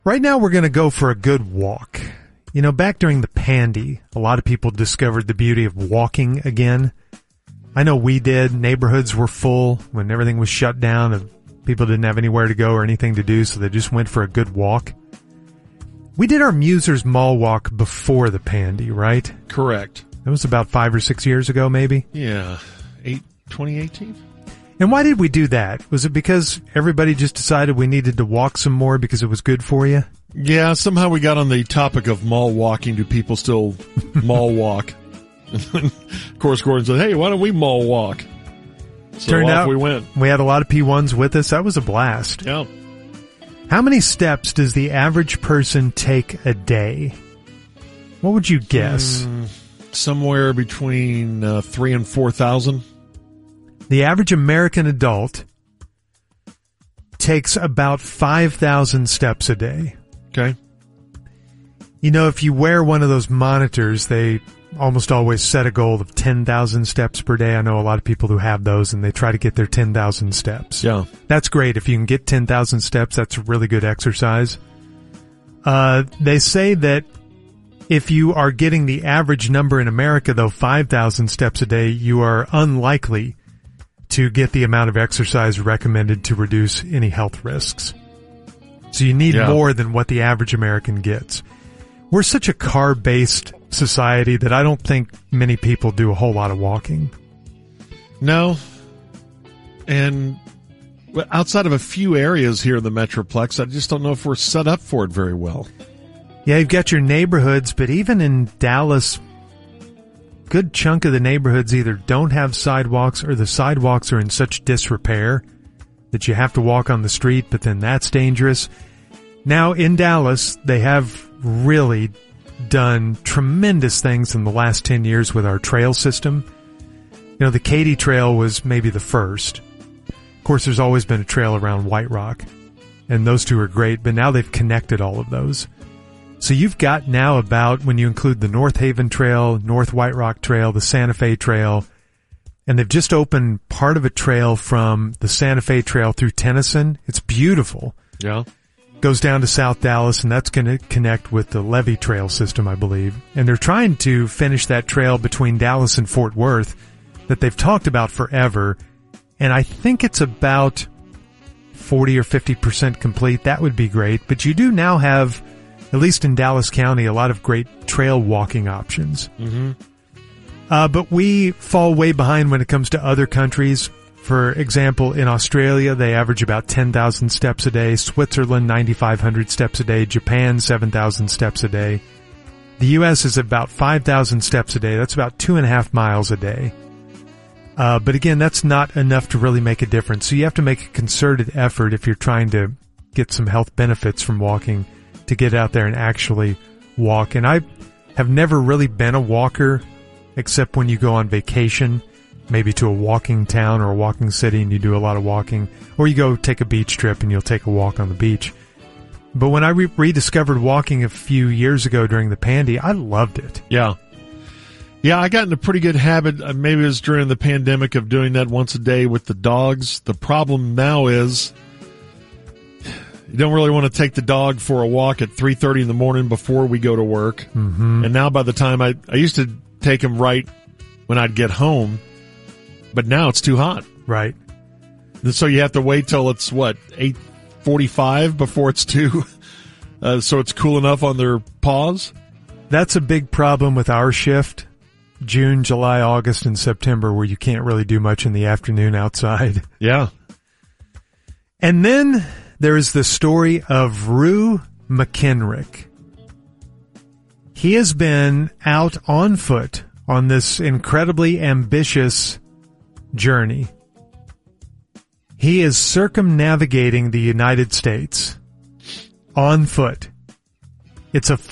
Right now we're going to go for a good walk. You know, back during the pandy, a lot of people discovered the beauty of walking again. I know we did. Neighborhoods were full when everything was shut down and people didn't have anywhere to go or anything to do, so they just went for a good walk. We did our Musers Mall walk before the pandy, right? Correct. It was about 5 or 6 years ago, maybe? Yeah, 2018. And why did we do that? Was it because everybody just decided we needed to walk some more because it was good for you? Yeah, somehow we got on the topic of mall walking. Do people still mall walk? Of course, Gordon said, hey, why don't we mall walk? So Turned out we went. We had a lot of P1s with us. That was a blast. Yeah. How many steps does the average person take a day? What would you guess? Somewhere between 3,000 and 4,000. The average American adult takes about 5,000 steps a day. Okay. You know, if you wear one of those monitors, they almost always set a goal of 10,000 steps per day. I know a lot of people who have those, and they try to get their 10,000 steps. Yeah. That's great. If you can get 10,000 steps, that's really good exercise. They say that if you are getting the average number in America, though, 5,000 steps a day, you are unlikely to get the amount of exercise recommended to reduce any health risks. So you need more than what the average American gets. We're such a car-based society that I don't think many people do a whole lot of walking. No. And outside of a few areas here in the Metroplex, I just don't know if we're set up for it very well. Yeah, you've got your neighborhoods, but even in Dallas, good chunk of the neighborhoods either don't have sidewalks or the sidewalks are in such disrepair that you have to walk on the street, but then that's dangerous. Now, in Dallas, they have really done tremendous things in the last 10 years with our trail system. You know, the Katy Trail was maybe the first. Of course, there's always been a trail around White Rock, and those two are great, but now they've connected all of those. So you've got now about, when you include the North Haven Trail, North White Rock Trail, the Santa Fe Trail, and they've just opened part of a trail from the Santa Fe Trail through Tennyson. It's beautiful. Yeah. Goes down to South Dallas, and that's going to connect with the Levee Trail system, I believe. And they're trying to finish that trail between Dallas and Fort Worth that they've talked about forever. And I think it's about 40 or 50% complete. That would be great. But you do now have, at least in Dallas County, a lot of great trail walking options. Mm-hmm. But we fall way behind when it comes to other countries. For example, in Australia, they average about 10,000 steps a day. Switzerland, 9,500 steps a day. Japan, 7,000 steps a day. The U.S. is about 5,000 steps a day. That's about 2.5 miles a day. But again, that's not enough to really make a difference. So you have to make a concerted effort if you're trying to get some health benefits from walking to get out there and actually walk. And I have never really been a walker except when you go on vacation, maybe to a walking town or a walking city and you do a lot of walking, or you go take a beach trip and you'll take a walk on the beach. But when I rediscovered walking a few years ago during the pandy, I loved it. Yeah. Yeah, I got in a pretty good habit, maybe it was during the pandemic, of doing that once a day with the dogs. The problem now is you don't really want to take the dog for a walk at 3:30 in the morning before we go to work. Mm-hmm. And now by the time I used to take him right when I'd get home, but now it's too hot. Right. And so you have to wait till it's, 8:45 before it's too, so it's cool enough on their paws? That's a big problem with our shift. June, July, August, and September, where you can't really do much in the afternoon outside. Yeah. And then there is the story of Rue McKenrick. He has been out on foot on this incredibly ambitious journey. He is circumnavigating the United States on foot. It's a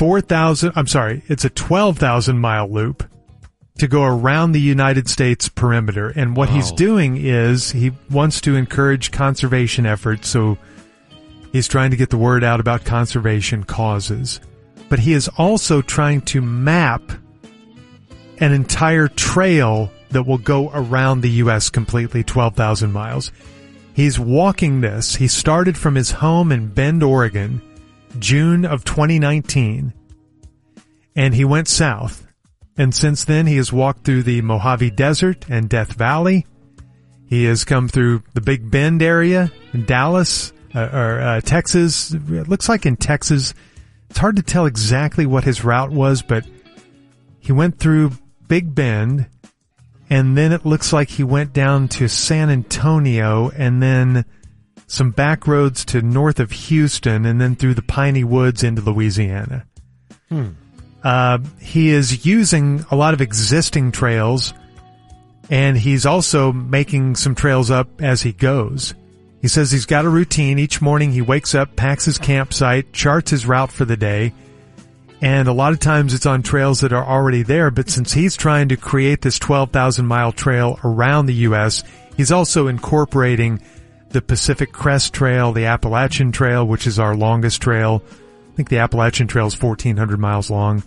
12,000 mile loop to go around the United States perimeter. And what he's doing is he wants to encourage conservation efforts. So he's trying to get the word out about conservation causes. But he is also trying to map an entire trail that will go around the U.S. completely, 12,000 miles. He's walking this. He started from his home in Bend, Oregon, June of 2019, and he went south. And since then, he has walked through the Mojave Desert and Death Valley. He has come through the Big Bend area in Dallas, Texas. It looks like in Texas. It's hard to tell exactly what his route was, but he went through Big Bend, and then it looks like he went down to San Antonio, and then some back roads to north of Houston, and then through the piney woods into Louisiana. He is using a lot of existing trails, and he's also making some trails up as he goes. He says he's got a routine. Each morning he wakes up, packs his campsite, charts his route for the day, and a lot of times it's on trails that are already there, but since he's trying to create this 12,000-mile trail around the U.S., he's also incorporating the Pacific Crest Trail, the Appalachian Trail, which is our longest trail. I think the Appalachian Trail is 1,400 miles long.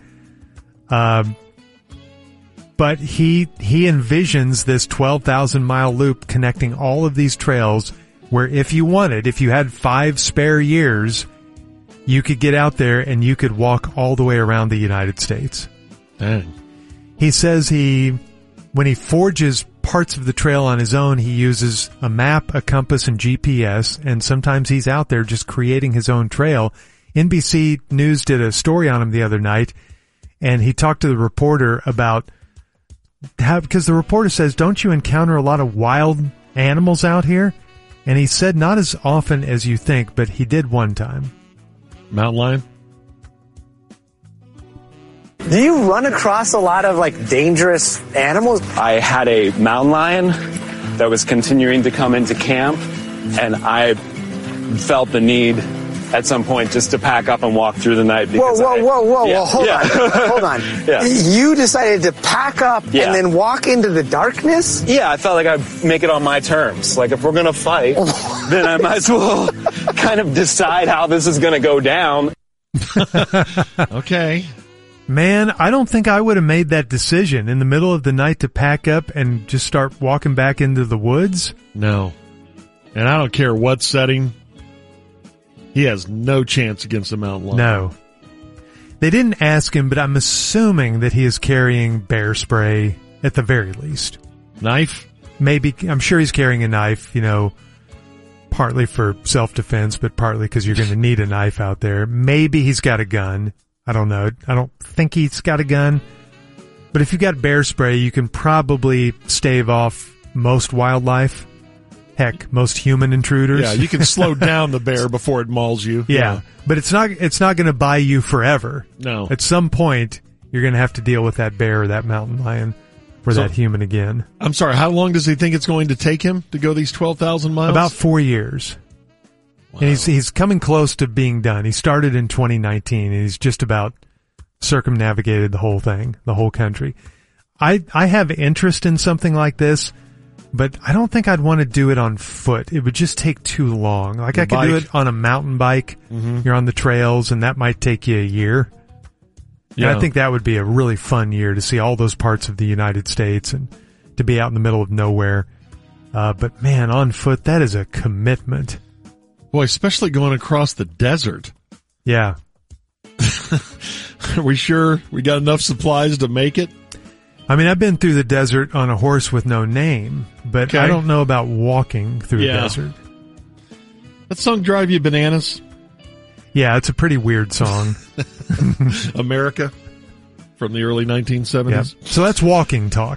But he envisions this 12,000-mile loop connecting all of these trails where if you had 5 spare years, you could get out there and you could walk all the way around the United States. Dang. He says when he forges parts of the trail on his own, he uses a map, a compass, and GPS, and sometimes he's out there just creating his own trail. NBC News did a story on him the other night, and he talked to the reporter about because the reporter says, don't you encounter a lot of wild animals out here? And he said, not as often as you think, but he did one time. Mountain lion? Do you run across a lot of dangerous animals? I had a mountain lion that was continuing to come into camp, and I felt the need at some point just to pack up and walk through the night. Whoa, hold on. Yeah. You decided to pack up and then walk into the darkness? Yeah, I felt like I'd make it on my terms. If we're going to fight, then I might as well kind of decide how this is going to go down. Okay. Man, I don't think I would have made that decision in the middle of the night to pack up and just start walking back into the woods. No. And I don't care what setting. He has no chance against a mountain lion. No. They didn't ask him, but I'm assuming that he is carrying bear spray at the very least. Knife? Maybe. I'm sure he's carrying a knife, partly for self-defense, but partly because you're going to need a knife out there. Maybe he's got a gun. I don't know. I don't think he's got a gun. But if you got bear spray, you can probably stave off most wildlife. Heck, most human intruders. Yeah, you can slow down the bear before it mauls you. Yeah. But it's not going to buy you forever. No. At some point, you're going to have to deal with that bear or that mountain lion or that human again. I'm sorry, how long does he think it's going to take him to go these 12,000 miles? About 4 years. Wow. And he's coming close to being done. He started in 2019 and he's just about circumnavigated the whole thing, the whole country. I have interest in something like this, but I don't think I'd want to do it on foot. It would just take too long. I could do it on a mountain bike. Mm-hmm. You're on the trails, and that might take you a year. Yeah. And I think that would be a really fun year to see all those parts of the United States and to be out in the middle of nowhere. But man, on foot, that is a commitment. Boy, especially going across the desert. Yeah. Are we sure we got enough supplies to make it? I mean, I've been through the desert on a horse with no name, but okay. I don't know about walking through a desert. That song drive you bananas? Yeah, it's a pretty weird song. America from the early 1970s. Yeah. So that's walking talk.